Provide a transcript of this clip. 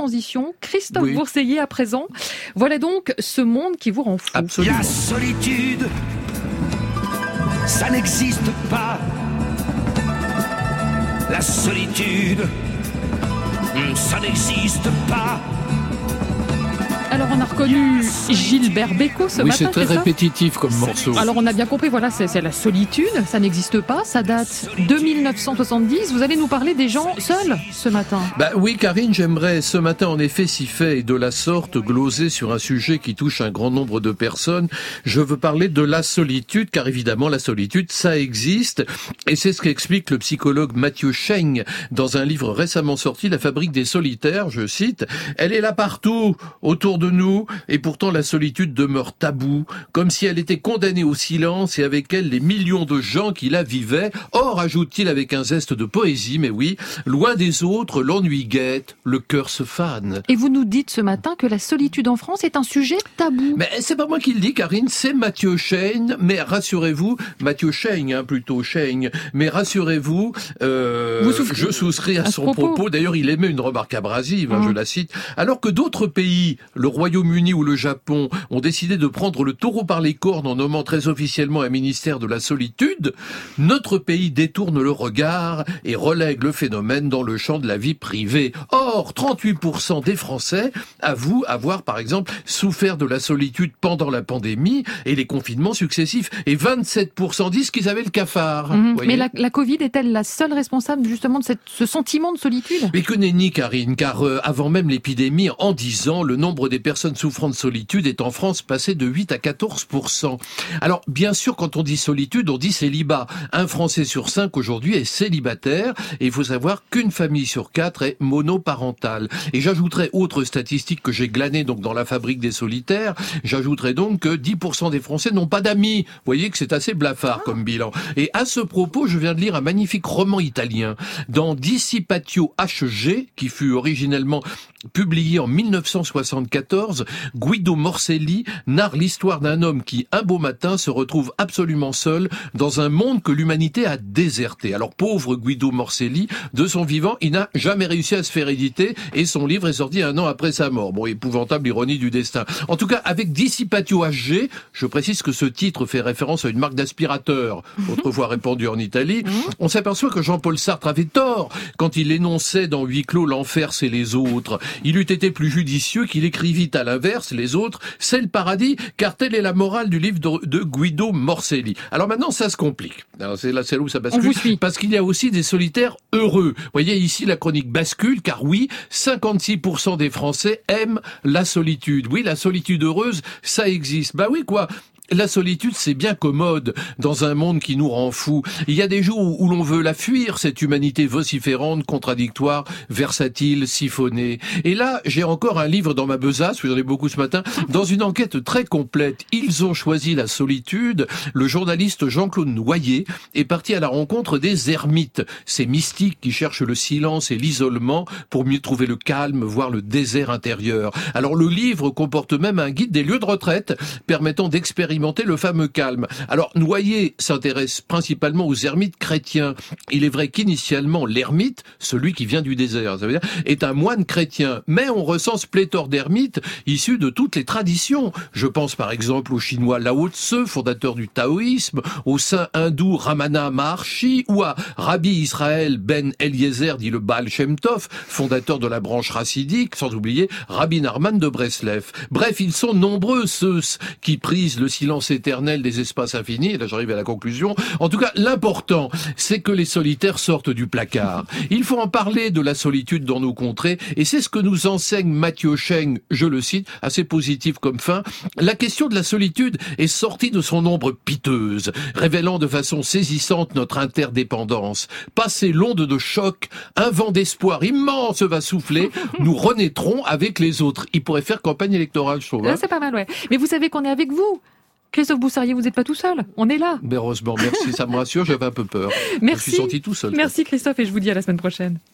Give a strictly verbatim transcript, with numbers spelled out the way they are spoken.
transition. Christophe Oui. Bourseiller à présent. Voilà donc ce monde qui vous rend fou. Absolument. La solitude, ça n'existe pas. La solitude, ça n'existe pas. Alors on a reconnu Gilbert Bécaud ce Oui, matin, c'est très ça répétitif comme morceau. Alors on a bien compris, voilà, c'est, c'est la solitude, ça n'existe pas, ça date de dix-neuf cent soixante-dix. Vous allez nous parler des gens seuls ce matin. Bah oui, Karine, j'aimerais ce matin en effet si fait et de la sorte gloser sur un sujet qui touche un grand nombre de personnes. Je veux parler de la solitude, car évidemment la solitude, ça existe. Et c'est ce qu'explique le psychologue Mathieu Cheng dans un livre récemment sorti, La fabrique des solitaires, je cite. Elle est là partout, autour de nous, et pourtant la solitude demeure taboue, comme si elle était condamnée au silence et avec elle les millions de gens qui la vivaient. Or, ajoute-t-il avec un zeste de poésie, mais oui, loin des autres, l'ennui guette, le cœur se fane. Et vous nous dites ce matin que la solitude en France est un sujet tabou. Mais c'est pas moi qui le dis, Karine, c'est Mathieu Cheng, mais rassurez-vous, Mathieu Cheng, hein, plutôt Cheng, mais rassurez-vous, euh, Vous souffrez- je souscris à, à ce son propos. propos. D'ailleurs, il émet une remarque abrasive, hein, Mmh. je la cite. Alors que d'autres pays, le Royaume-Uni ou le Japon, ont décidé de prendre le taureau par les cornes en nommant très officiellement un ministère de la solitude, notre pays détourne le regard et relègue le phénomène dans le champ de la vie privée. Or, trente-huit pour cent des Français avouent avoir, par exemple, souffert de la solitude pendant la pandémie et les confinements successifs. Et vingt-sept pour cent disent qu'ils avaient le cafard. Mhm. Vous voyez. Mais la, la Covid est-elle la seule responsable justement de cette, ce sentiment de solitude ? Mais que nenni, Karine, car euh, avant même l'épidémie, en dix ans, le nombre des personnes souffrant de solitude est en France passé de huit à quatorze pour cent. Alors, bien sûr, quand on dit solitude, on dit célibat. Un Français sur cinq aujourd'hui est célibataire, et il faut savoir qu'une famille sur quatre est monoparentale. Et j'ajouterai autre statistique que j'ai glanée donc dans la fabrique des solitaires, j'ajouterai donc que dix pour cent des Français n'ont pas d'amis. Vous voyez que c'est assez blafard comme bilan. Et à ce propos, je viens de lire un magnifique roman italien dans Dissipatio H G, qui fut originellement publié en mille neuf cent soixante-quatorze. Guido Morselli narre l'histoire d'un homme qui, un beau matin, se retrouve absolument seul dans un monde que l'humanité a déserté. Alors, pauvre Guido Morselli, de son vivant, il n'a jamais réussi à se faire éditer et son livre est sorti un an après sa mort. Bon, épouvantable ironie du destin. En tout cas, avec Dissipatio H G, je précise que ce titre fait référence à une marque d'aspirateur, autrefois répandue en Italie, on s'aperçoit que Jean-Paul Sartre avait tort quand il énonçait dans Huis clos l'enfer c'est les autres. Il eût été plus judicieux qu'il écrivit à l'inverse, les autres, c'est le paradis, car telle est la morale du livre de, de Guido Morselli. Alors maintenant, ça se complique. Alors c'est là, c'est là où ça On vous bascule, suit. parce qu'il y a aussi des solitaires heureux. Vous voyez, ici, la chronique bascule, car oui, cinquante-six pour cent des Français aiment la solitude. Oui, la solitude heureuse, ça existe. Bah oui, quoi. La solitude, c'est bien commode dans un monde qui nous rend fous. Il y a des jours où, où l'on veut la fuir, cette humanité vociférante, contradictoire, versatile, siphonnée. Et là, j'ai encore un livre dans ma besace, vous en avez beaucoup ce matin, dans une enquête très complète. Ils ont choisi la solitude. Le journaliste Jean-Claude Noyer est parti à la rencontre des ermites, ces mystiques qui cherchent le silence et l'isolement pour mieux trouver le calme, voire le désert intérieur. Alors le livre comporte même un guide des lieux de retraite permettant d'expérimenter le fameux calme. Alors, Noyer s'intéresse principalement aux ermites chrétiens. Il est vrai qu'initialement, l'ermite, celui qui vient du désert, ça veut dire, est un moine chrétien. Mais on recense pléthore d'ermites issus de toutes les traditions. Je pense par exemple au chinois Lao Tse, fondateur du taoïsme, au saint hindou Ramana Maharshi, ou à Rabbi Israël Ben Eliezer, dit le Baal Shem Tov, fondateur de la branche racidique, sans oublier Rabbi Narman de Breslev. Bref, ils sont nombreux ceux qui prisent le silence éternel des espaces infinis, et là j'arrive à la conclusion. En tout cas, l'important, c'est que les solitaires sortent du placard. Il faut en parler de la solitude dans nos contrées, et c'est ce que nous enseigne Mathieu Cheng, je le cite, assez positif comme fin. La question de la solitude est sortie de son ombre piteuse, révélant de façon saisissante notre interdépendance. Passé l'onde de choc, un vent d'espoir immense va souffler, nous renaîtrons avec les autres. Il pourrait faire campagne électorale, je trouve. Là, Hein. c'est pas mal, ouais. Mais vous savez qu'on est avec vous. Christophe Bourseiller, vous n'êtes pas tout seul. On est là. Mais heureusement, merci, ça me rassure, j'avais un peu peur. Merci. Je me suis senti tout seul. Merci Christophe et je vous dis à la semaine prochaine.